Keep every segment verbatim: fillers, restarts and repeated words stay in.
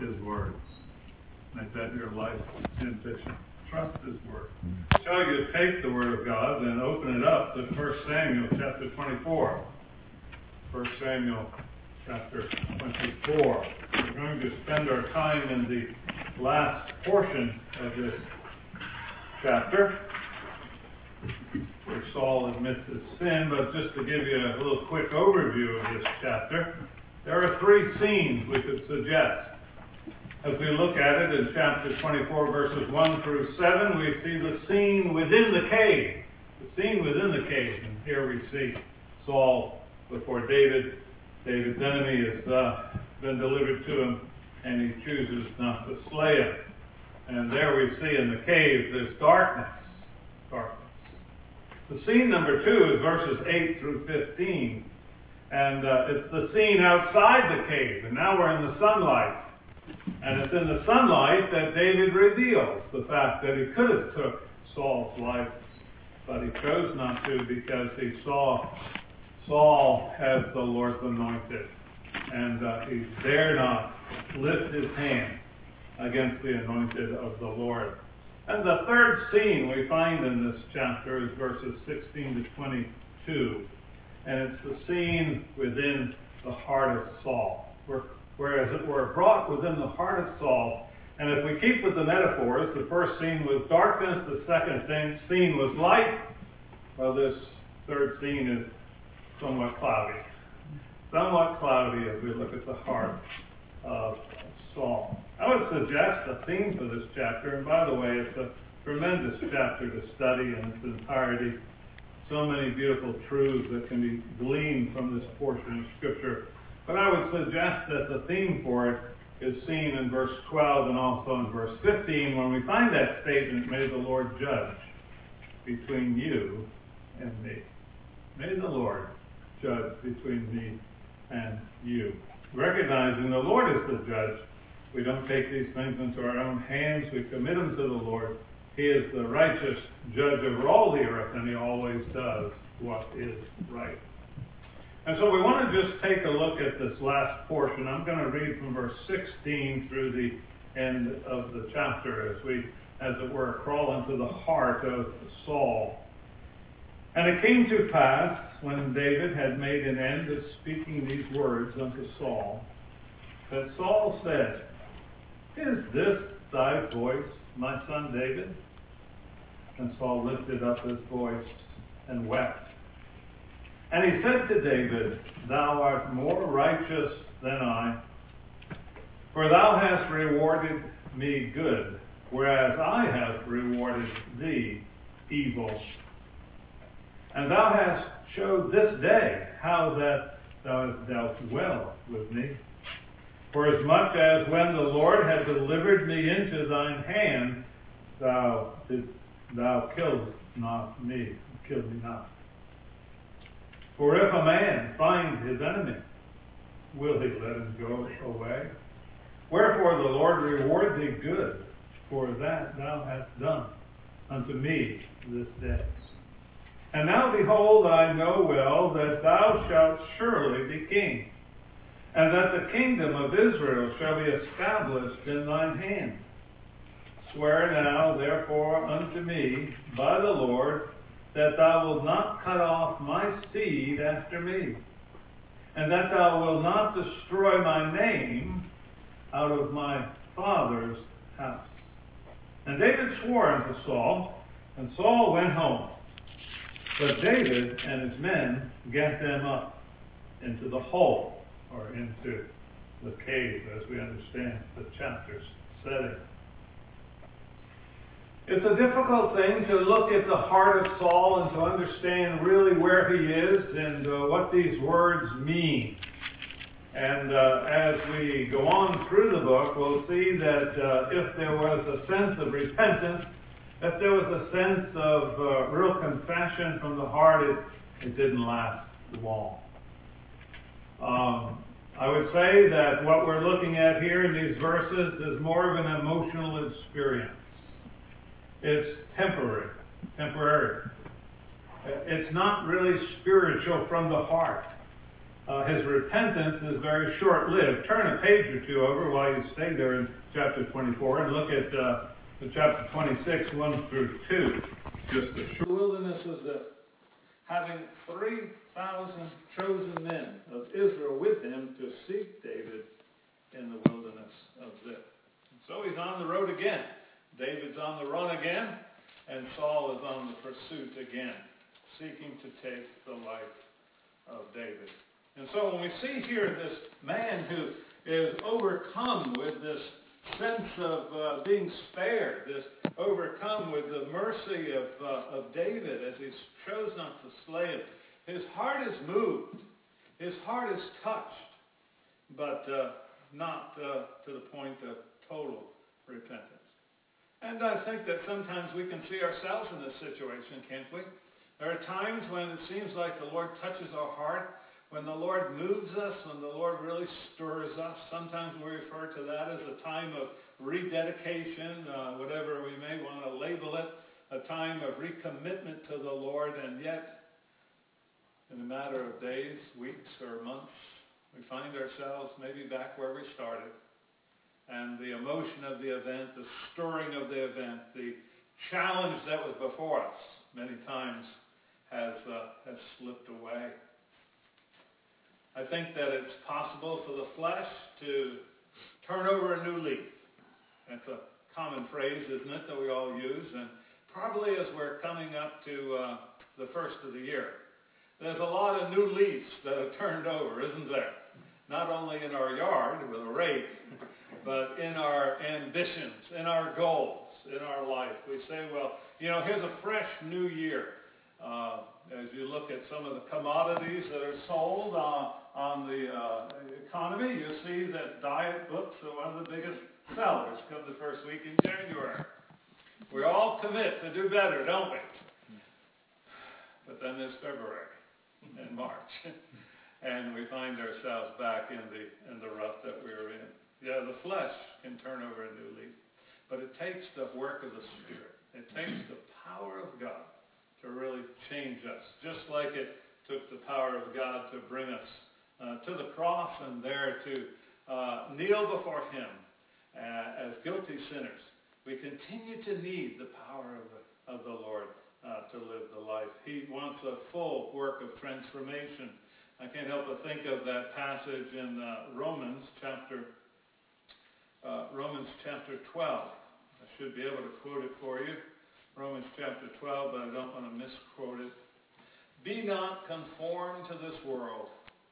his words. Make that your life ambition. Trust his word. Shall you take the word of God and open it up to First Samuel chapter twenty-four. First Samuel chapter twenty-four. We're going to spend our time in the last portion of this chapter, where Saul admits his sin. But just to give you a little quick overview of this chapter, there are three scenes we could suggest. As we look at it in chapter twenty-four, verses one through seven, we see the scene within the cave. The scene within the cave. And here we see Saul before David. David's enemy has uh, been delivered to him, and he chooses not to slay him. And there we see in the cave there's darkness. Darkness. The scene number two is verses eight through fifteen. And uh, it's the scene outside the cave. And now we're in the sunlight. And it's in the sunlight that David reveals the fact that he could have took Saul's life, but he chose not to because he saw Saul as the Lord's anointed. And uh, he dare not lift his hand against the anointed of the Lord. And the third scene we find in this chapter is verses sixteen to twenty-two. And it's the scene within the heart of Saul. We're Whereas it were brought within the heart of Saul. And if we keep with the metaphors, the first scene was darkness, the second thing, scene was light. Well, this third scene is somewhat cloudy. Somewhat cloudy as we look at the heart of Saul. I would suggest a theme for this chapter, and by the way, it's a tremendous chapter to study in its entirety. So many beautiful truths that can be gleaned from this portion of Scripture. But I would suggest that the theme for it is seen in verse twelve and also in verse fifteen, when we find that statement, may the Lord judge between you and me. May the Lord judge between me and you. Recognizing the Lord is the judge, we don't take these things into our own hands. We commit them to the Lord. He is the righteous judge over all the earth, and he always does what is right. And so we want to just take a look at this last portion. I'm going to read from verse sixteen through the end of the chapter as we, as it were, crawl into the heart of Saul. And it came to pass, when David had made an end of speaking these words unto Saul, that Saul said, Is this thy voice, my son David? And Saul lifted up his voice and wept. And he said to David, Thou art more righteous than I, for thou hast rewarded me good, whereas I have rewarded thee evil. And thou hast showed this day how that thou hast dealt well with me. Forasmuch as when the Lord had delivered me into thine hand, thou didst thou killed not me, killed me not. For if a man find his enemy, will he let him go away? Wherefore the Lord reward thee good, for that thou hast done unto me this day. And now behold, I know well that thou shalt surely be king, and that the kingdom of Israel shall be established in thine hand. Swear now therefore unto me by the Lord, that thou wilt not cut off my seed after me, and that thou wilt not destroy my name out of my father's house. And David swore unto Saul, and Saul went home. But David and his men gat them up into the hole, or into the cave, as we understand the chapter's setting. It's a difficult thing to look at the heart of Saul and to understand really where he is and uh, what these words mean. And uh, as we go on through the book, we'll see that uh, if there was a sense of repentance, if there was a sense of uh, real confession from the heart, it, it didn't last long. Um, I would say that what we're looking at here in these verses is more of an emotional experience. It's temporary, temporary. It's not really spiritual from the heart. uh, his repentance is very short-lived. Turn a page or two over while you stay there in chapter twenty-four and look at uh, the chapter twenty-six, one through two. Just a short. The wilderness of Ziph, having three thousand chosen men of Israel with him to seek David in the wilderness of Ziph. And so he's on the road again. David's on the run again, and Saul is on the pursuit again, seeking to take the life of David. And so when we see here this man who is overcome with this sense of uh, being spared, this overcome with the mercy of, uh, of David as he chose not to slay him, his heart is moved, his heart is touched, but uh, not uh, to the point of total repentance. And I think that sometimes we can see ourselves in this situation, can't we? There are times when it seems like the Lord touches our heart, when the Lord moves us, when the Lord really stirs us. Sometimes we refer to that as a time of rededication, uh, whatever we may want to label it, a time of recommitment to the Lord, and yet, in a matter of days, weeks, or months, we find ourselves maybe back where we started. And the emotion of the event, the stirring of the event, the challenge that was before us many times has, uh, has slipped away. I think that it's possible for the flesh to turn over a new leaf. That's a common phrase, isn't it, that we all use? And probably as we're coming up to uh, the first of the year, there's a lot of new leaves that are turned over, isn't there? Not only in our yard with a rake, but in our ambitions, in our goals, in our life. We say, well, you know, here's a fresh new year. Uh, as you look at some of the commodities that are sold uh, on the uh, economy, you see that diet books are one of the biggest sellers come the first week in January. We all commit to do better, don't we? But then there's February and March. And we find ourselves back in the in the rut that we were in. Yeah, the flesh can turn over a new leaf, but it takes the work of the Spirit. It takes the power of God to really change us, just like it took the power of God to bring us uh, to the cross and there to uh, kneel before Him uh, as guilty sinners. We continue to need the power of the, of the Lord uh, to live the life. He wants a full work of transformation. I can't help but think of that passage in uh, Romans chapter uh, Romans chapter twelve. I should be able to quote it for you. Romans chapter twelve, but I don't want to misquote it. Be not conformed to this world,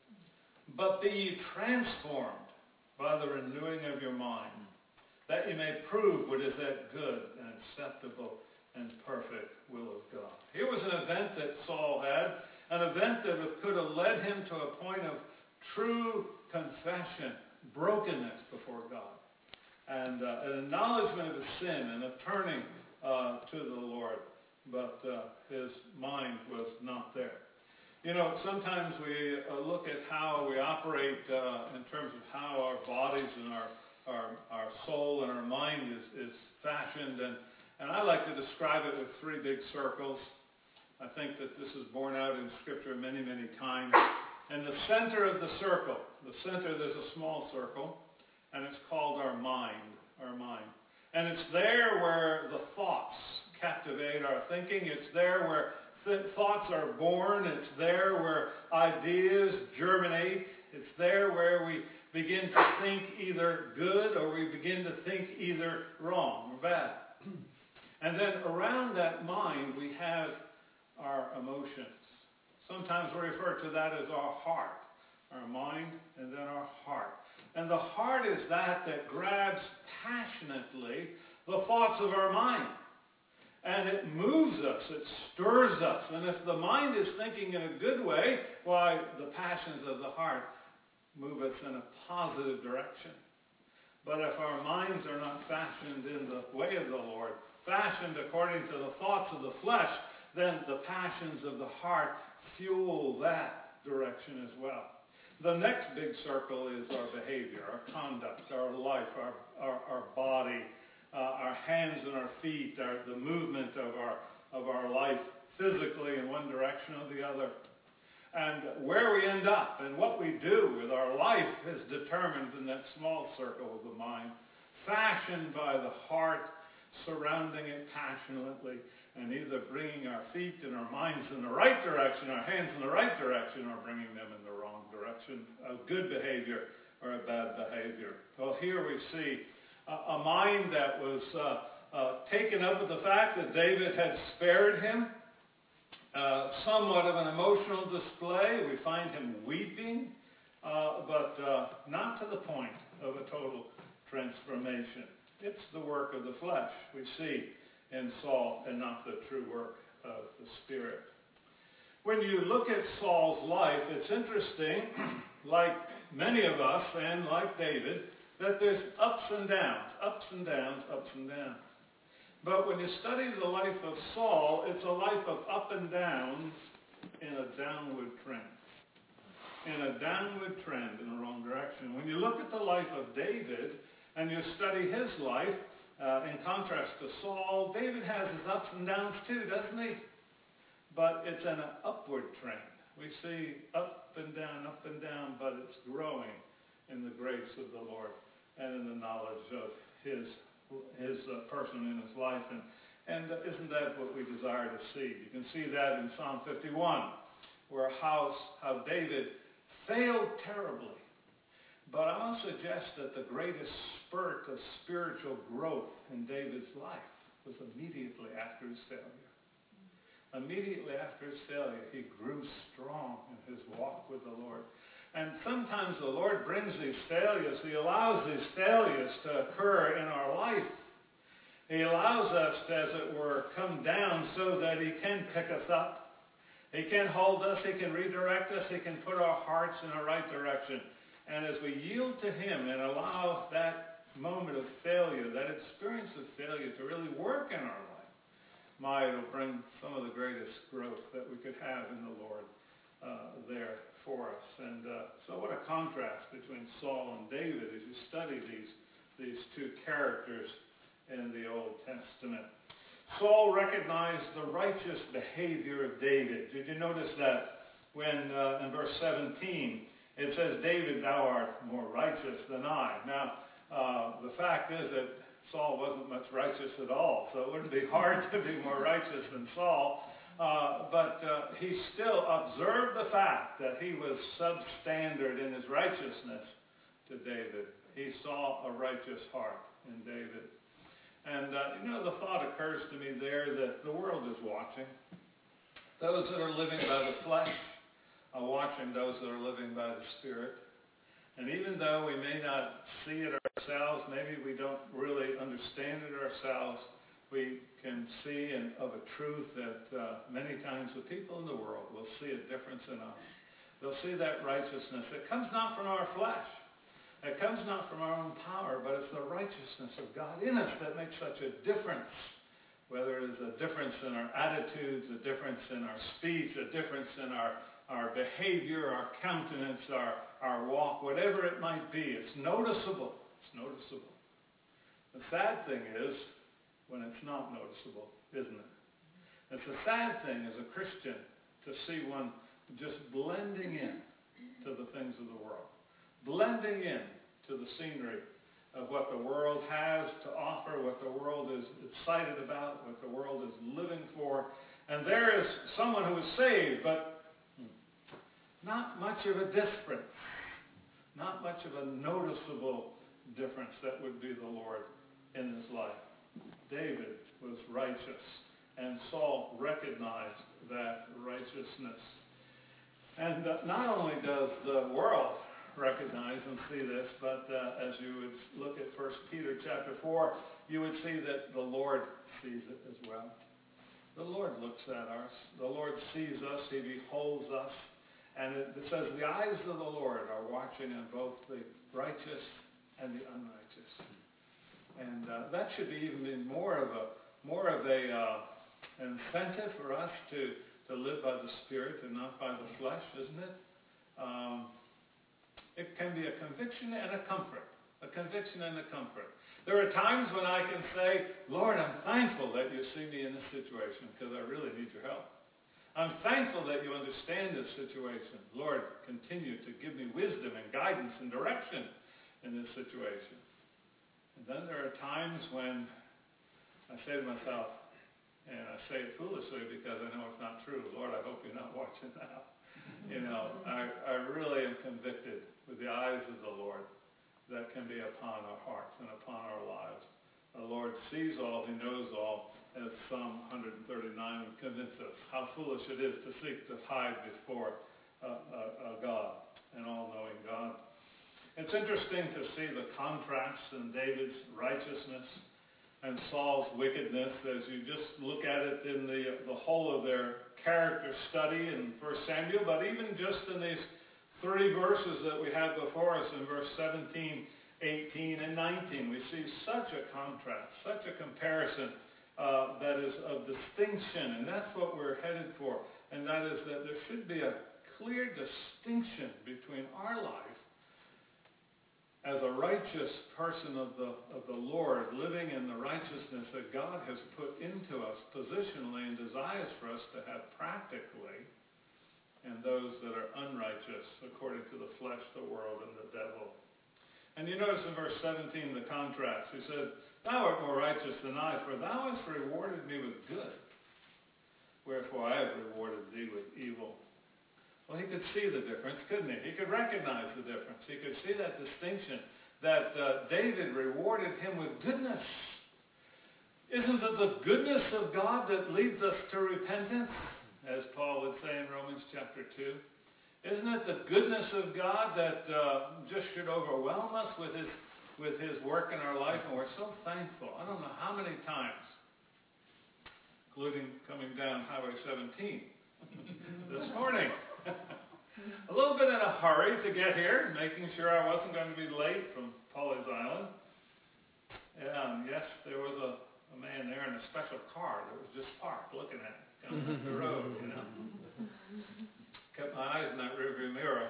but be ye transformed by the renewing of your mind, that ye may prove what is that good and acceptable and perfect will of God. Here was an event that Saul had, an event that could have led him to a point of true confession, brokenness before God, and uh, an acknowledgement of his sin and a turning uh, to the Lord. But uh, his mind was not there. You know, sometimes we uh, look at how we operate uh, in terms of how our bodies and our, our, our soul and our mind is, is fashioned, and, and I like to describe it with three big circles. I think that this is borne out in Scripture many, many times. In the center of the circle, the center, there's a small circle, and it's called our mind, our mind. And it's there where the thoughts captivate our thinking. It's there where th- thoughts are born. It's there where ideas germinate. It's there where we begin to think either good or we begin to think either wrong or bad. And then around that mind, we have our emotions. Sometimes we refer to that as our heart, our mind, and then our heart. And the heart is that that grabs passionately the thoughts of our mind. And it moves us, it stirs us. And if the mind is thinking in a good way, why, the passions of the heart move us in a positive direction. But if our minds are not fashioned in the way of the Lord, fashioned according to the thoughts of the flesh, then the passions of the heart fuel that direction as well. The next big circle is our behavior, our conduct, our life, our, our, our body, uh, our hands and our feet, our, the movement of our, of our life physically in one direction or the other. And where we end up and what we do with our life is determined in that small circle of the mind, fashioned by the heart, surrounding it passionately, and either bringing our feet and our minds in the right direction, our hands in the right direction, or bringing them in the wrong direction, a good behavior or a bad behavior. Well, here we see a, a mind that was uh, uh, taken up with the fact that David had spared him. Uh, somewhat of an emotional display. We find him weeping, uh, but uh, not to the point of a total transformation. It's the work of the flesh we see in Saul and not the true work of the Spirit. When you look at Saul's life, it's interesting, like many of us and like David, that there's ups and downs, ups and downs, ups and downs. But when you study the life of Saul, it's a life of up and downs in a downward trend. In a downward trend in the wrong direction. When you look at the life of David and you study his life, uh, in contrast to Saul, David has his ups and downs too, doesn't he? But it's in an upward trend. We see up and down, up and down, but it's growing in the grace of the Lord and in the knowledge of his his uh, person in his life. And, and uh, isn't that what we desire to see? You can see that in Psalm fifty-one, where how, how David failed terribly. But I want to suggest that the greatest spurt of spiritual growth in David's life was immediately after his failure. Immediately after his failure, he grew strong in his walk with the Lord. And sometimes the Lord brings these failures. He allows these failures to occur in our life. He allows us to, as it were, come down so that he can pick us up. He can hold us. He can redirect us. He can put our hearts in the right direction. And as we yield to him and allow that moment of failure, that experience of failure to really work in our life, my, it'll bring some of the greatest growth that we could have in the Lord uh, there for us. And uh, so what a contrast between Saul and David as you study these, these two characters in the Old Testament. Saul recognized the righteous behavior of David. Did you notice that when uh, in verse seventeen it says, David, thou art more righteous than I. Now, uh, the fact is that Saul wasn't much righteous at all, so it wouldn't be hard to be more righteous than Saul. Uh, but uh, he still observed the fact that he was substandard in his righteousness to David. He saw a righteous heart in David. And, uh, you know, the thought occurs to me there that the world is watching. Those that are living by the flesh are watching those that are living by the Spirit. And even though we may not see it ourselves, maybe we don't really understand it ourselves, we can see and of a truth that uh, many times the people in the world will see a difference in us. They'll see that righteousness that comes not from our flesh. It comes not from our own power, but it's the righteousness of God in us that makes such a difference. Whether it is a difference in our attitudes, a difference in our speech, a difference in our, our behavior, our countenance, our, our walk, whatever it might be. It's noticeable. It's noticeable. The sad thing is when it's not noticeable, isn't it? It's a sad thing as a Christian to see one just blending in to the things of the world. Blending in to the scenery of what the world has to offer, what the world is excited about, what the world is living for. And there is someone who is saved, but not much of a difference. Not much of a noticeable difference. That would be the Lord in his life. David was righteous, and Saul recognized that righteousness. And uh, not only does the world recognize and see this, but uh, as you would look at First Peter chapter four, you would see that the Lord sees it as well. The Lord looks at us. The Lord sees us. He beholds us. And it, it says the eyes of the Lord are watching on both the righteous and the unrighteous. And uh, that should be even more of a more of a uh, incentive for us to, to live by the Spirit and not by the flesh, isn't it? Um, It can be a conviction and a comfort. A conviction and a comfort. There are times when I can say, Lord, I'm thankful that you see me in this situation because I really need your help. I'm thankful that you understand this situation. Lord, continue to give me wisdom and guidance and direction in this situation. And then there are times when I say to myself, and I say it foolishly because I know it's not true. Lord, I hope you're not watching now. You know, I, I really am convicted with the eyes of the Lord that can be upon our hearts and upon our lives. The Lord sees all, he knows all, as Psalm one thirty-nine would convince us how foolish it is to seek to hide before a, a, a God, an all-knowing God. It's interesting to see the contrast in David's righteousness and Saul's wickedness as you just look at it in the, the whole of their character study in First Samuel, but even just in these three verses that we have before us in verse seventeen, eighteen, and nineteen, we see such a contrast, such a comparison uh, that is of distinction, and that's what we're headed for, and that is that there should be a clear distinction between our life as a righteous person of the, of the Lord, living in the righteousness that God has put into us positionally and desires for us to have practically, and those that are unrighteous according to the flesh, the world, and the devil. And you notice in verse seventeen the contrast. He said, thou art more righteous than I, for thou hast rewarded me with good. Wherefore I have rewarded thee with evil. Well, he could see the difference, couldn't he? He could recognize the difference. He could see that distinction, that uh, David rewarded him with goodness. Isn't it the goodness of God that leads us to repentance, as Paul would say in Romans chapter two? Isn't it the goodness of God that uh, just should overwhelm us with his, with his work in our life? And we're so thankful. I don't know how many times, including coming down Highway seventeen this morning. A little bit in a hurry to get here, making sure I wasn't going to be late from Pawleys Island. And yes, there was a, a man there in a special car that was just parked looking at me coming up the road, you know. Kept my eyes in that rearview mirror.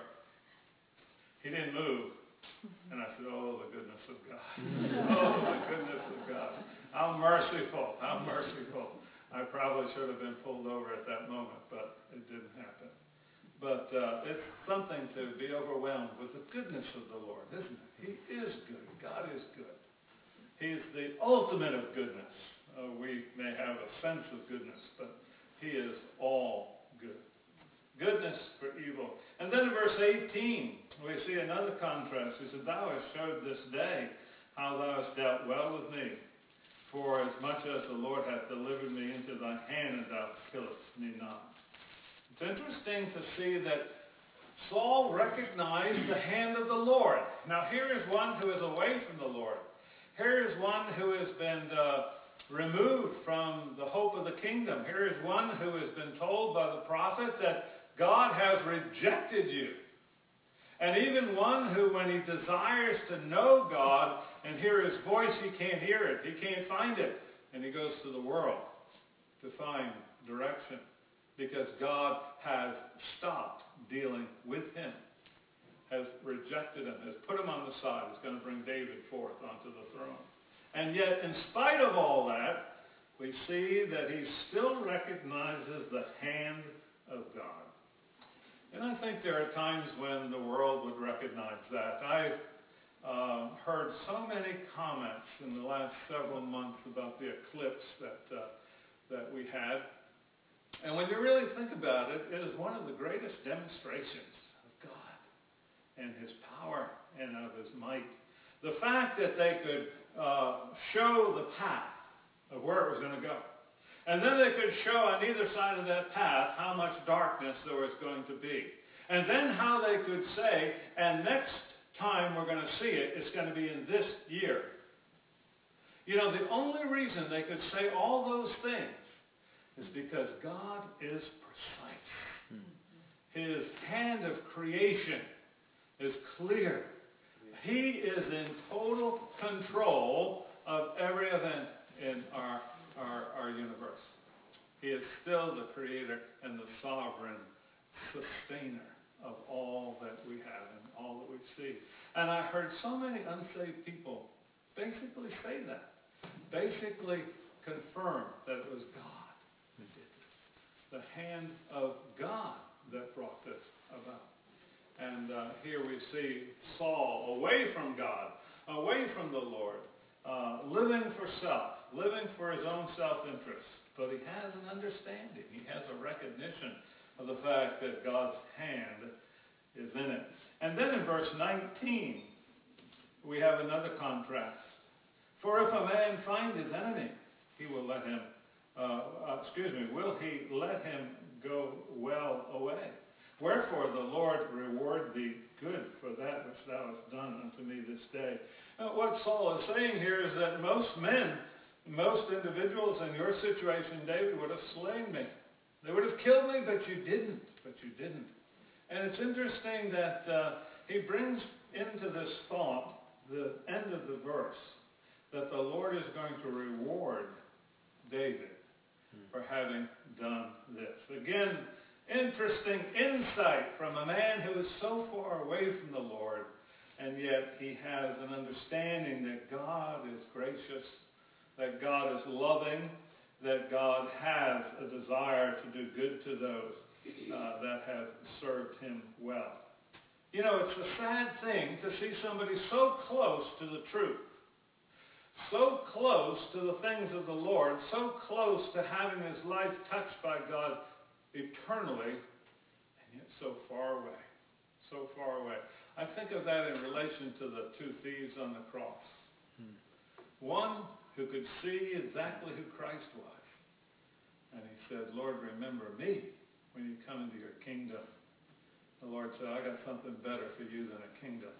He didn't move. And I said, oh, the goodness of God. Oh, the goodness of God. How merciful, how merciful. I probably should have been pulled over at that moment, but it didn't happen. But uh, it's something to be overwhelmed with the goodness of the Lord, isn't it? He is good. God is good. He is the ultimate of goodness. Uh, we may have a sense of goodness, but he is all good. Goodness for evil. And then in verse eighteen, we see another contrast. He said, thou hast showed this day how thou hast dealt well with me. For as much as the Lord hath delivered me into thy hand, and thou killest me not. It's interesting to see that Saul recognized the hand of the Lord. Now here is one who is away from the Lord. Here is one who has been uh, removed from the hope of the kingdom. Here is one who has been told by the prophet that God has rejected you. And even one who, when he desires to know God and hear his voice, he can't hear it. He can't find it. And he goes to the world to find direction because God has stopped dealing with him, has rejected him, has put him on the side. He's going to bring David forth onto the throne. And yet, in spite of all that, we see that he still recognizes the hand of God. And I think there are times when the world would recognize that. I've uh, heard so many comments in the last several months about the eclipse that, uh, that we had. And when you really think about it, it is one of the greatest demonstrations of God and his power and of his might. The fact that they could uh, show the path of where it was going to go. And then they could show on either side of that path how much darkness there was going to be. And then how they could say, and next time we're going to see it, it's going to be in this year. You know, the only reason they could say all those things is because God is precise. His hand of creation is clear. He is in total control of every event in our, our, our universe. He is still the creator and the sovereign sustainer of all that we have and all that we see. And I heard so many unsaved people basically say that. Basically confirm that it was God who did this. the hand of God that brought this about. And uh, here we see Saul away from God, away from the Lord, uh, living for self, living for his own self-interest. But he has an understanding. He has a recognition of the fact that God's hand is in it. And then in verse nineteen, we have another contrast. For if a man find his enemy, he will let him, uh, uh, excuse me, will he let him go well away? Wherefore the Lord reward thee good for that which thou hast done unto me this day. Now, what Saul is saying here is that most men, most individuals in your situation, David, would have slain me. They would have killed me, but you didn't. But you didn't. And it's interesting that uh, he brings into this thought, the end of the verse, that the Lord is going to reward David for having done this. Again, interesting insight from a man who is so far away from the Lord, and yet he has an understanding that God is gracious, that God is loving, that God has a desire to do good to those uh, that have served him well. You know, it's a sad thing to see somebody so close to the truth, so close to the things of the Lord, so close to having his life touched by God eternally, and yet so far away, so far away. I think of that in relation to the two thieves on the cross. Hmm. One who could see exactly who Christ was. And he said, Lord, remember me when you come into your kingdom. The Lord said, I got something better for you than a kingdom.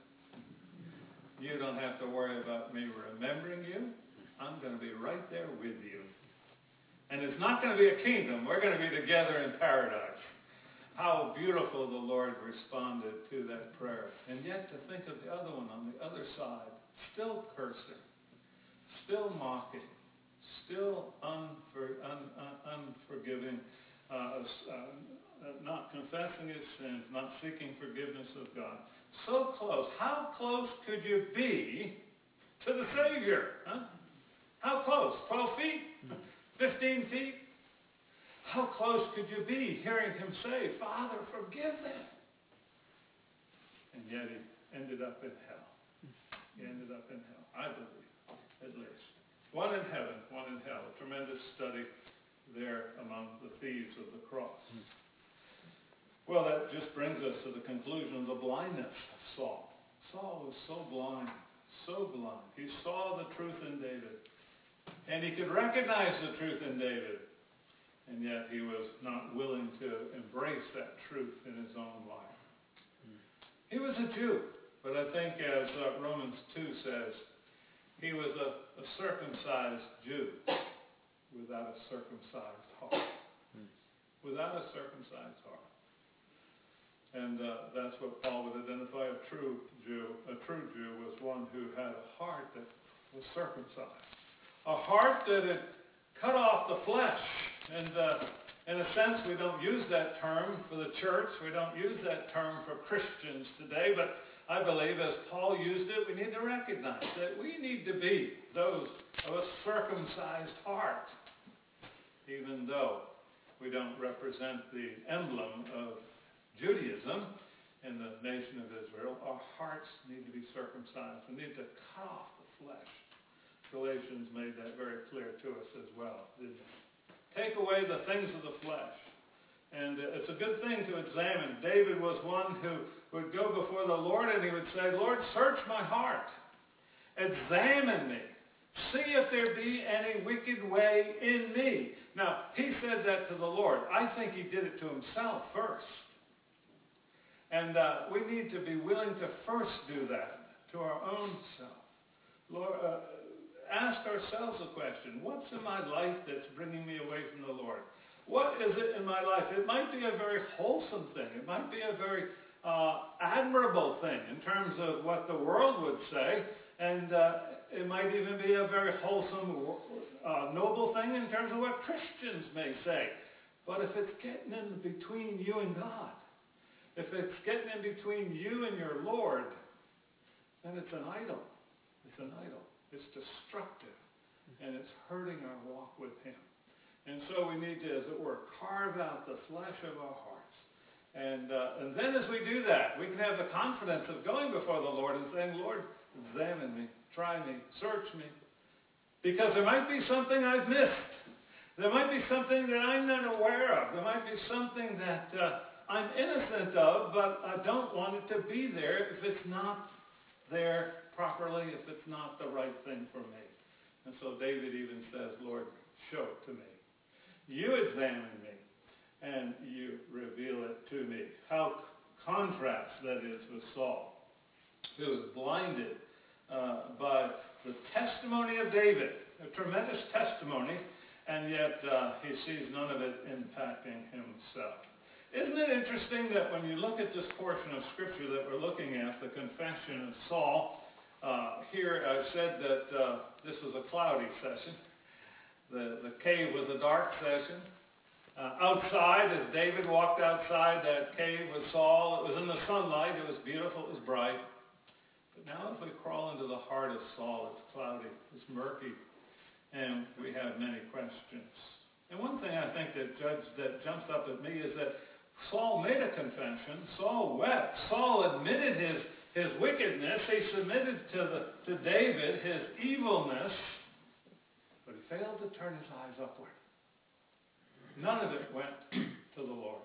You don't have to worry about me remembering you. I'm going to be right there with you. And it's not going to be a kingdom. We're going to be together in paradise. How beautiful the Lord responded to that prayer. And yet to think of the other one on the other side, still cursing, still mocking, still unfor, un, un, unforgiving, uh, uh, not confessing his sins, not seeking forgiveness of God. So close. How close could you be to the Savior? Huh? How close? twelve feet? fifteen feet? How close could you be hearing him say, Father, forgive them? And yet he ended up in hell. He ended up in hell, I believe, at least. One in heaven, one in hell. A tremendous study there among the thieves of the cross. Well, that just brings us to the conclusion of the blindness of Saul. Saul was so blind, so blind. He saw the truth in David, and he could recognize the truth in David, and yet he was not willing to embrace that truth in his own life. He was a Jew, but I think as uh, Romans two says, he was a, a circumcised Jew without a circumcised heart. Without a circumcised heart. And uh, that's what Paul would identify a true Jew. A true Jew was one who had a heart that was circumcised. A heart that had cut off the flesh. And uh, in a sense, we don't use that term for the church. We don't use that term for Christians today. But I believe as Paul used it, we need to recognize that we need to be those of a circumcised heart. Even though we don't represent the emblem of Judaism in the nation of Israel, our hearts need to be circumcised. We need to cut off the flesh. Galatians made that very clear to us as well, didn't it? Take away the things of the flesh. And it's a good thing to examine. David was one who would go before the Lord and he would say, Lord, search my heart. Examine me. See if there be any wicked way in me. Now, he said that to the Lord. I think he did it to himself first. And uh, we need to be willing to first do that to our own self. Lord, uh, ask ourselves a question. What's in my life that's bringing me away from the Lord? What is it in my life? It might be a very wholesome thing. It might be a very uh, admirable thing in terms of what the world would say. And uh, it might even be a very wholesome, uh, noble thing in terms of what Christians may say. But if it's getting in between you and God, if it's getting in between you and your Lord, then it's an idol. It's an idol. It's destructive. And it's hurting our walk with him. And so we need to, as it were, carve out the flesh of our hearts. And, uh, and then as we do that, we can have the confidence of going before the Lord and saying, Lord, examine me, try me, search me. Because there might be something I've missed. There might be something that I'm not aware of. There might be something that uh, I'm innocent of, but I don't want it to be there if it's not there properly, if it's not the right thing for me. And so David even says, Lord, show it to me. You examine me, and you reveal it to me. How contrast that is with Saul, who was blinded uh, by the testimony of David, a tremendous testimony, and yet uh, he sees none of it impacting himself. Isn't it interesting that when you look at this portion of Scripture that we're looking at, the confession of Saul, uh, here I said that uh, this was a cloudy session. The, the cave was a dark session. Uh, outside, as David walked outside that cave with Saul, it was in the sunlight, it was beautiful, it was bright. But now if we crawl into the heart of Saul, it's cloudy, it's murky, and we have many questions. And one thing I think that, judge, that jumps up at me is that Saul made a confession. Saul wept. Saul admitted his, his wickedness. He submitted to, the, to David his evilness, but he failed to turn his eyes upward. None of it went to the Lord.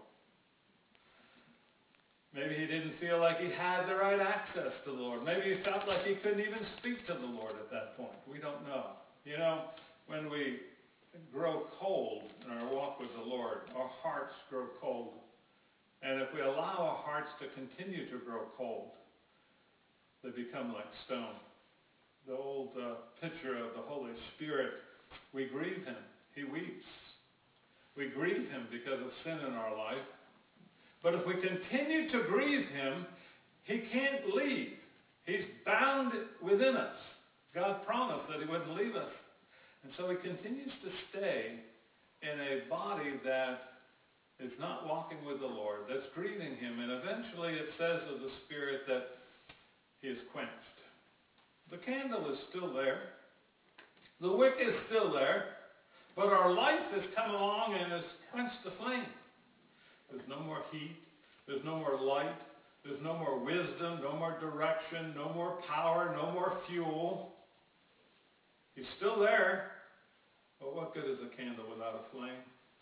Maybe he didn't feel like he had the right access to the Lord. Maybe he felt like he couldn't even speak to the Lord at that point. We don't know. You know, when we grow cold in our walk with the Lord, our hearts grow cold. And if we allow our hearts to continue to grow cold, they become like stone. The old uh, picture of the Holy Spirit, we grieve him. He weeps. We grieve him because of sin in our life. But if we continue to grieve him, he can't leave. He's bound within us. God promised that he wouldn't leave us. And so he continues to stay in a body that is not walking with the Lord, that's grieving him. And eventually it says of the Spirit that he is quenched. The candle is still there. The wick is still there. But our life has come along and has quenched the flame. There's no more heat. There's no more light. There's no more wisdom, no more direction, no more power, no more fuel. He's still there. But what good is a candle without a flame?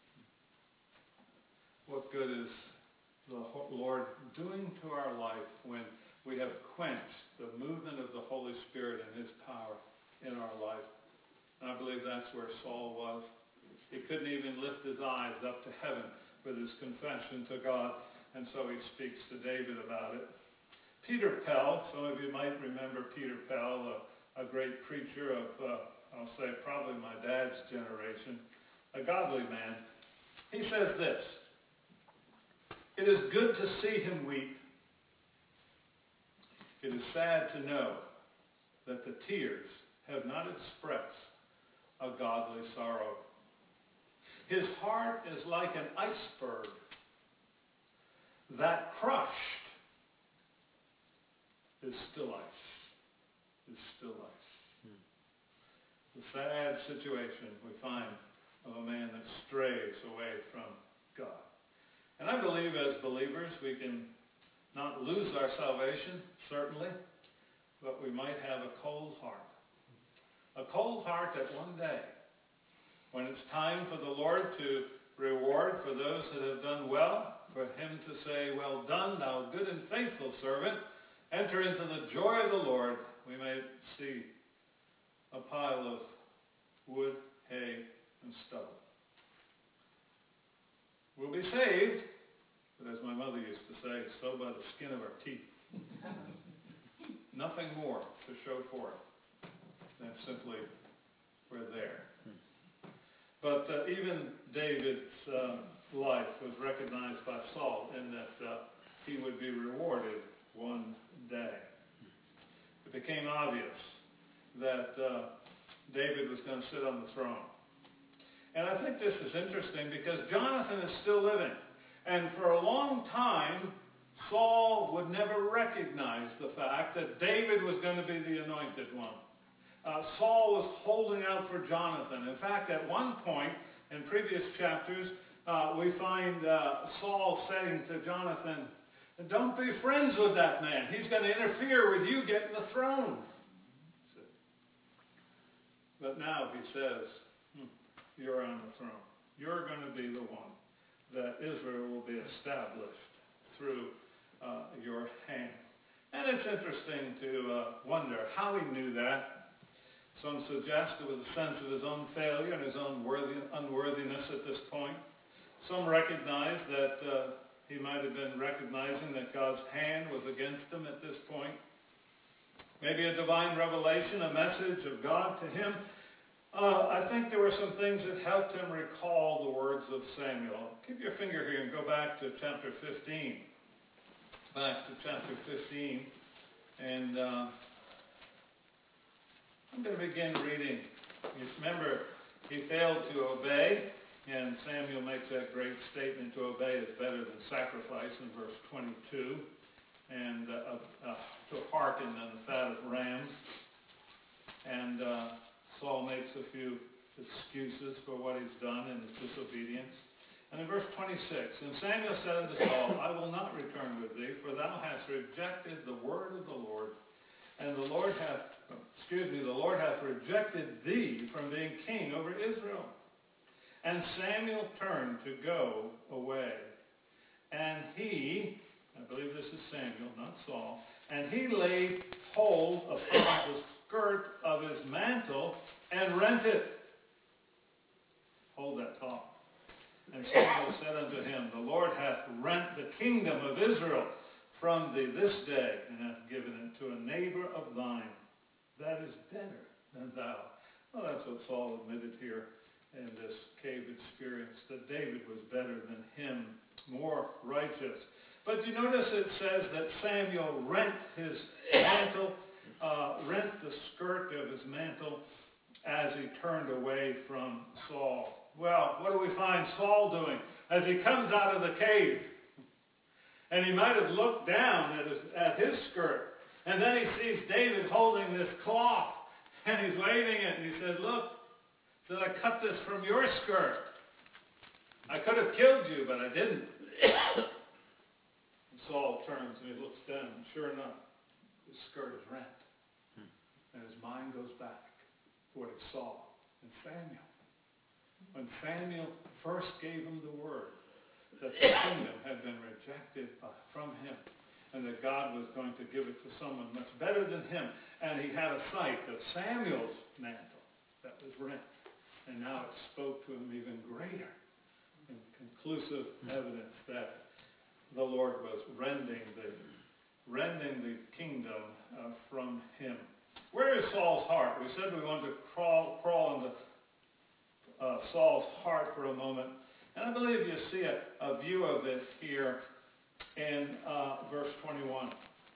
What good is the Lord doing to our life when we have quenched the movement of the Holy Spirit and his power in our life? And I believe that's where Saul was. He couldn't even lift his eyes up to heaven with his confession to God. And so he speaks to David about it. Peter Pell, some of you might remember Peter Pell, a, a great preacher of, uh, I'll say, probably my dad's generation, a godly man. He says this: "It is good to see him weep. It is sad to know that the tears have not expressed a godly sorrow. His heart is like an iceberg that crushed is still ice, is still ice." Hmm. The sad situation we find of a man that strays away from God. And I believe as believers we can not lose our salvation, certainly, but we might have a cold heart. A cold heart that one day, when it's time for the Lord to reward for those that have done well, for him to say, "Well done, thou good and faithful servant, enter into the joy of the Lord," we may see a pile of wood, hay, and stubble. We'll be saved, but as my mother used to say, so by the skin of our teeth. Nothing more to show for it than simply we're there. But uh, even David's uh, life was recognized by Saul in that uh, he would be rewarded one day. It became obvious that uh, David was going to sit on the throne. And I think this is interesting because Jonathan is still living. And for a long time, Saul would never recognize the fact that David was going to be the anointed one. Uh, Saul was holding out for Jonathan. In fact, at one point, In previous chapters, uh, we find uh, Saul saying to Jonathan, don't be friends with that man. He's going to interfere with you getting the throne. But now he says, hmm, you're on the throne. You're going to be the one that Israel will be established through uh, your hand. And it's interesting to uh, wonder how he knew that. Some suggest it was a sense of his own failure and his own worthy, unworthiness at this point. Some recognize that uh, he might have been recognizing that God's hand was against him at this point. Maybe a divine revelation, a message of God to him. Uh, I think there were some things that helped him recall the words of Samuel. Keep your finger here and go back to chapter fifteen. Back to chapter fifteen. And uh, I'm going to begin reading. You remember, he failed to obey. And Samuel makes that great statement, to obey is better than sacrifice in verse twenty-two. And uh, uh, to hearken than the fat of rams. And uh, Saul makes a few excuses for what he's done in his disobedience. And in verse twenty-six, and Samuel said unto Saul, I will not return with thee, for thou hast rejected the word of the Lord, and the Lord hath, excuse me, the Lord hath rejected thee from being king over Israel. And Samuel turned to go away. And he, I believe this is Samuel, not Saul, and he laid hold upon the skirt of his mantle and rent it. Hold that thought. And Samuel said unto him, the Lord hath rent the kingdom of Israel from thee this day, and hath given it to a neighbor of thine that is better than thou. Well, that's what Saul admitted here in this cave experience, that David was better than him, more righteous. But you notice it says that Samuel rent his mantle, uh, rent the skirt of his mantle as he turned away from Saul. Well, what do we find Saul doing as he comes out of the cave? And he might have looked down at his, at his skirt, and then he sees David holding this cloth, and he's waving it, and he said, look, said, I cut this from your skirt. I could have killed you, but I didn't. And Saul turns and he looks down, and sure enough, his skirt is rent. Hmm. And his mind goes back to what he saw in Samuel. When Samuel first gave him the word that the kingdom had been rejected by, from him, and that God was going to give it to someone much better than him. And he had a sight of Samuel's mantle that was rent. And now it spoke to him even greater and conclusive evidence that the Lord was rending the, rending the kingdom uh, from him. Where is Saul's heart? We said we wanted to crawl, crawl into uh, Saul's heart for a moment. And I believe you see a, a view of it here in uh, verse twenty-one.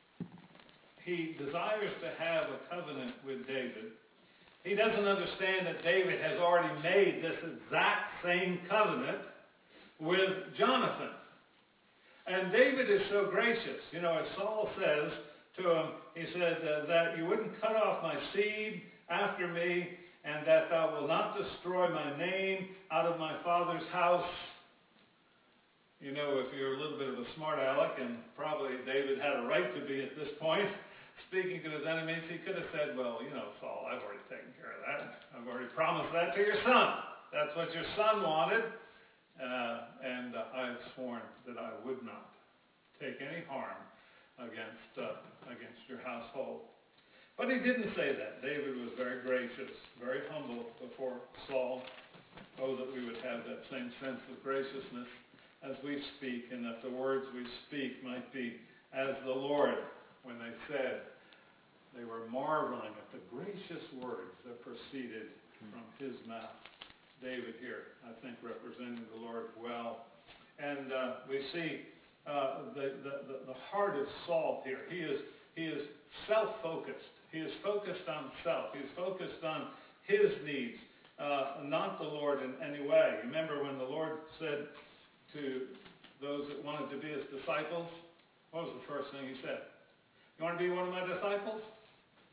He desires to have a covenant with David. He doesn't understand that David has already made this exact same covenant with Jonathan. And David is so gracious. You know, as Saul says to him, he said uh, that you wouldn't cut off my seed after me, and that thou wilt not destroy my name out of my father's house. You know, if you're a little bit of a smart aleck, and probably David had a right to be at this point, speaking to his enemies, he could have said, well, you know, Saul, I've already taken care of that. I've already promised that to your son. That's what your son wanted. Uh, and uh, I have sworn that I would not take any harm against, uh, against your household. But he didn't say that. David was very gracious, very humble before Saul. Oh, that we would have that same sense of graciousness as we speak, and that the words we speak might be as the Lord, when they said, they were marveling at the gracious words that proceeded from his mouth. David here, I think, representing the Lord well. And uh, we see uh, the, the, the heart of Saul here. He is, he is self-focused. He is focused on self. He is focused on his needs, uh, not the Lord in any way. Remember when the Lord said to those that wanted to be his disciples, what was the first thing he said? You want to be one of my disciples?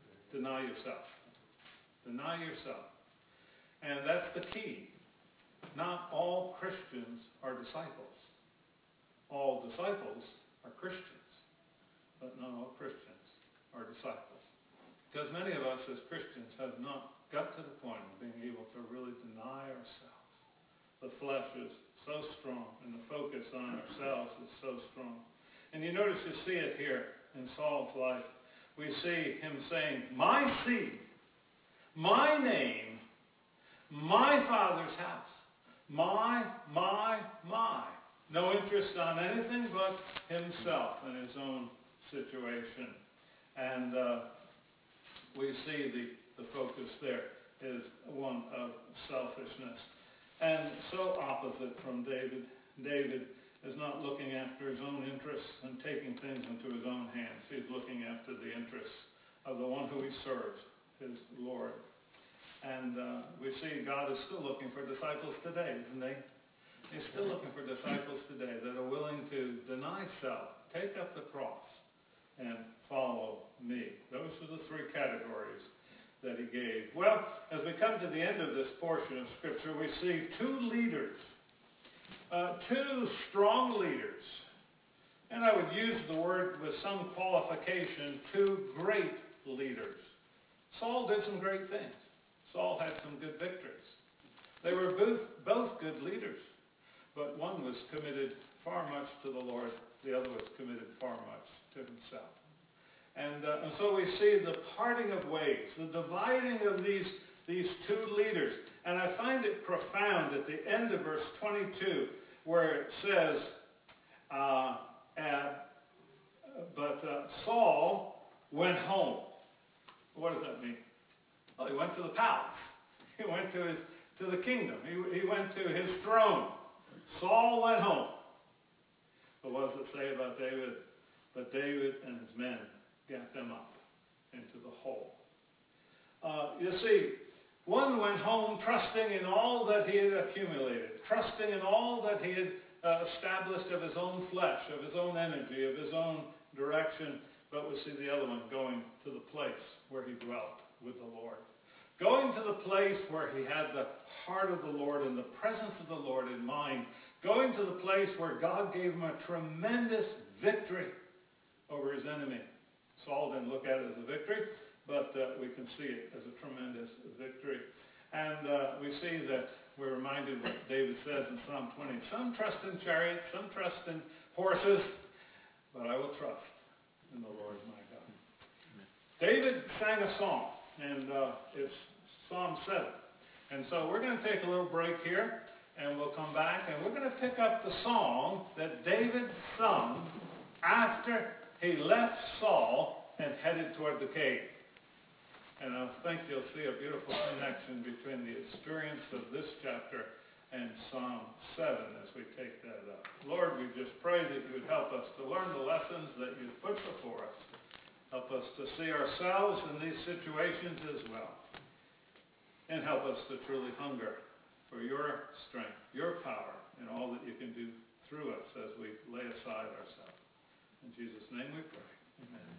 Deny yourself. Deny yourself. And that's the key. not all Christians are disciples. All disciples are Christians, but not all Christians are disciples. Because many of us as Christians have not got to the point of being able to really deny ourselves. The flesh is so strong, and the focus on ourselves is so strong. And you notice you see it here in Saul's life. We see him saying, my seed, my name, my father's house, my, my, my. No interest on anything but himself and his own situation. And uh, we see the, the focus there is one of selfishness. And so opposite from David. David is not looking after his own interests and taking things into his own hands. He's looking after the interests of the one who he serves, his Lord. And uh, we see God is still looking for disciples today, isn't he? He's still looking for disciples today that are willing to deny self, take up the cross, and follow me. Those are the three categories that he gave. Well, as we come to the end of this portion of Scripture, we see two leaders, uh, two strong leaders, and I would use the word with some qualification, two great leaders. Saul did some great things. Saul had some good victories. They were both, both good leaders, but one was committed far much to the Lord, the other was committed far much to himself. And, uh, and so we see the parting of ways, the dividing of these, these two leaders. And I find it profound at the end of verse twenty-two, where it says, uh, uh, but uh, Saul went home. What does that mean? Well, he went to the palace. He went to his to the kingdom. He, he went to his throne. Saul went home. But what does it say about David? But David and his men got them up into the hole. Uh, you see, one went home trusting in all that he had accumulated, trusting in all that he had uh, established of his own flesh, of his own energy, of his own direction. But we see the other one going to the place where he dwelt with the Lord. Going to the place where he had the heart of the Lord and the presence of the Lord in mind. Going to the place where God gave him a tremendous victory over his enemy. Saul didn't look at it as a victory, but uh, we can see it as a tremendous victory. And uh, we see that we're reminded what David says in Psalm twenty. Some trust in chariots, some trust in horses, but I will trust in the Lord my God. Amen. David sang a song, and uh, it's Psalm seven. And so we're going to take a little break here, and we'll come back, and we're going to pick up the song that David sung after he left Saul and headed toward the cave. And I think you'll see a beautiful connection between the experience of this chapter and Psalm seven as we take that up. Lord, we just pray that you would help us to learn the lessons that you've put before us. Help us to see ourselves in these situations as well. And help us to truly hunger for your strength, your power, and all that you can do through us as we lay aside ourselves. In Jesus' name we pray.